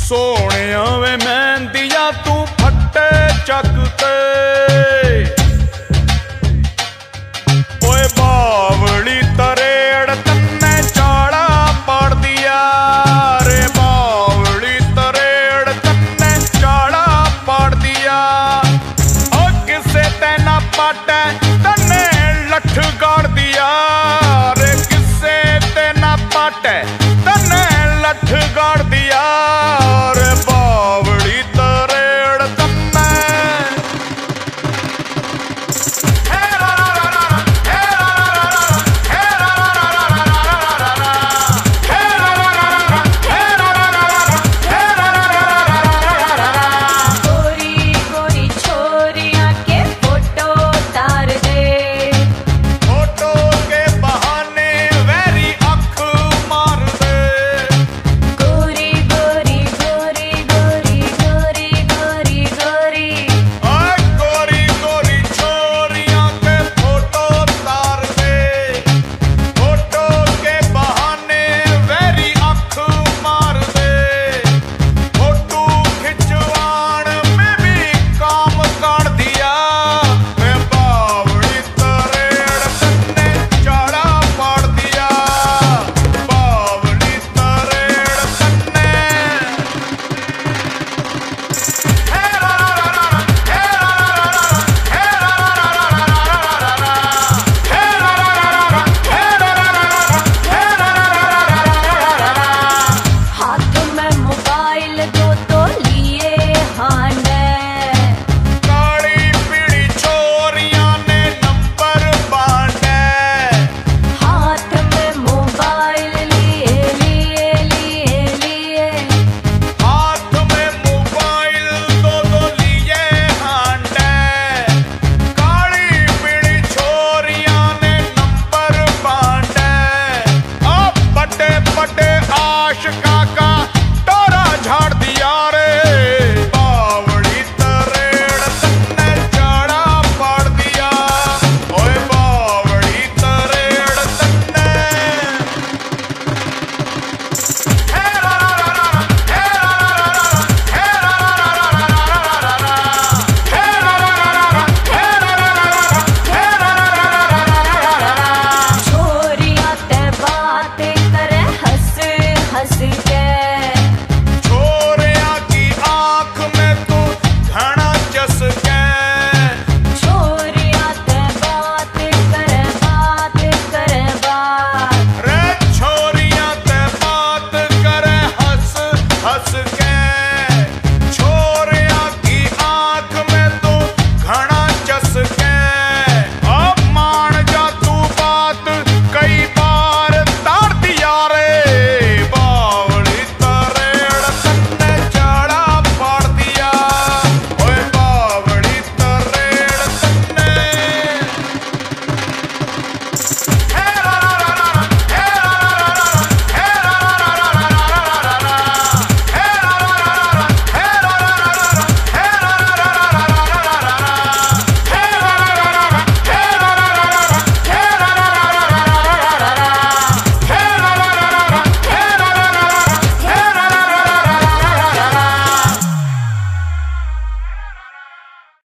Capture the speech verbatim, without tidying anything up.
सोनिया वे मेहंदिया तू फट्टे चकते ओए बावली तरेड़ तन्ने चाड़ा पाड़ दिया रे बावली तरेड़ तन्ने चाड़ा पाड़ दिया ओ किसे तेना पाटे तन्ने लठ गाड़ दिया रे किसे तेना पाटे तन्ने लठ गाड़ दिया रे बावली तरेड़ तन्ने हंस के